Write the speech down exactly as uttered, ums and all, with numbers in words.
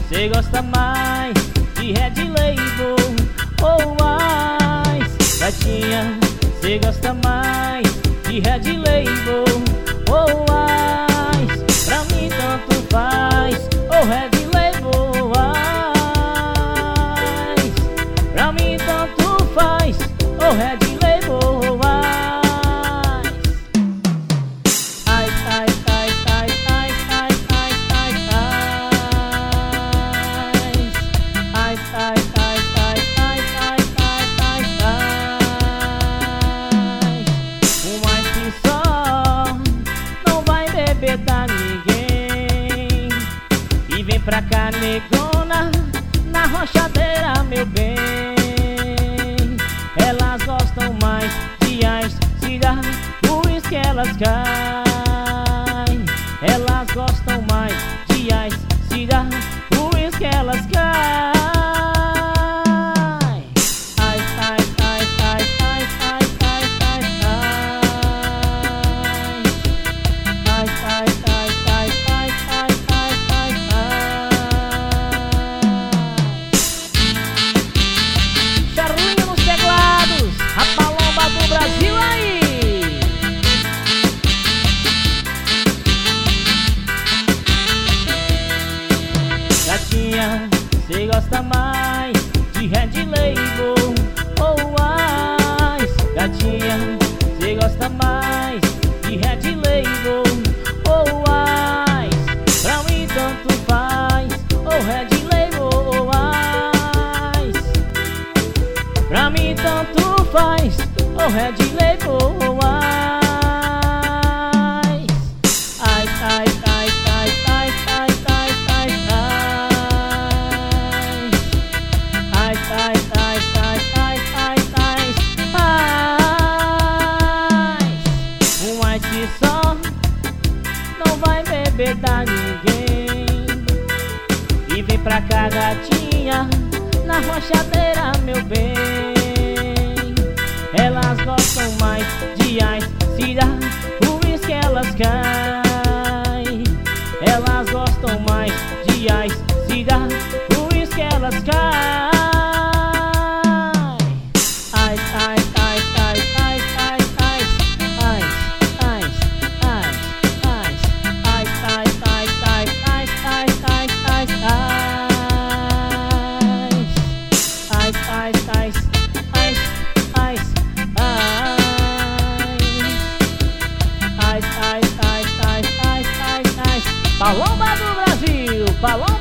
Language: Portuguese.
cê gosta mais de Red Label ou Ice? Gatinha, cê gosta mais de Red Label ou Ice? Pra mim tanto faz, ou Red Label ou Ice. Pra mim tanto faz, ou Red Label ou Ice. Da ninguém. E vem pra cá, negona, na rochadeira, meu bem. Elas gostam mais de Ice, cigarro, o uísque elas caem. Elas gostam mais de Ice, cigarro, o uísque elas caem. Gatinha, cê gosta mais de Red Label ou Ice? Gatinha, cê gosta mais de Red Label ou Ice? Pra mim tanto faz, ou Red Label ou Ice. Pra mim tanto faz, ou Red Label ou Ice. Ice, Ice, Ice, Ice, Ice, só não vai beber da ninguém. E vem pra cá, gatinha, na rochadeira, meu bem. Elas gostam mais de Ice, cigarro, o uísque elas caem. Elas gostam mais de Ice, cigarro, o uísque elas caem. Palomba do Brasil, Palomba.